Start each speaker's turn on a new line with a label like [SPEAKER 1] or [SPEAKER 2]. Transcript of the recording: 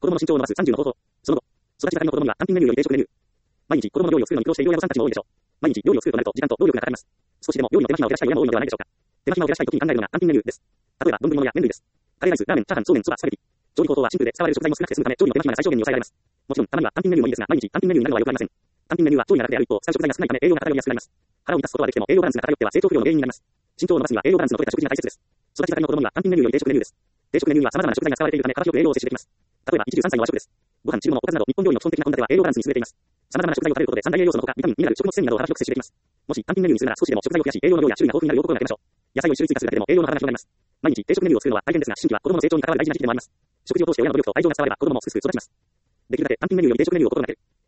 [SPEAKER 1] 供の身長を伸ばす30の方法。その後、育ち盛りの子供には単品メニューより定食メニュー。毎日子供の料理を作るのに苦労している親御さんたちも多いでしょう。毎日料理を作るとなると時間と労力がかかります。少しでも料理の手間暇を減らしたい親も多いのではないでしょうか。手間暇を減らしたい時に考えるのが単品メニューです。例えば丼物や麺類です。カレーライス、ラーメン、チャーハン、そうめん、そば、スパゲティ。調理方法はシンプルで使われる食材も少なくて済むため調理の手間暇が最小限に抑えられます。もちろんたまには単品メニューもいいですが毎日単品メニューになるのはよくありません。単品メニューは調理が楽である一方使う食材が少ないため栄養が偏りやすくなります。腹を満たすことはできても栄養バランスが偏っては成長不良の原因になります。身長を伸ばすには栄養バランスの取れた食事が大切です。育ち盛りの子供には単品メニューより定食メニューです。定食メニューには様々な食材が使われているため幅広く栄養を摂取できます。例えば一汁三菜の和食です。ご飯、汁物、おかずなど日本料理の基本的な献立は栄養バランスに優れています。様々な食材を食べることで三大栄養素のほかビタミン、ミネラル、食物繊維などを幅広く摂取できます。もし単品メニューにするなら少しでも食材を増やし栄養の量や種類が豊富になるよう心がけましょう。野菜を一種類追加するだけでも栄養の幅が広がります。毎日定食メニューを作るのは大変ですが思春期は子供の成長に関わる大事な時期でもあります。食事を通して親の努力と愛情が伝われば子供もすくすく育ちます。できるだけ単品メニューより定食メニューを心がける。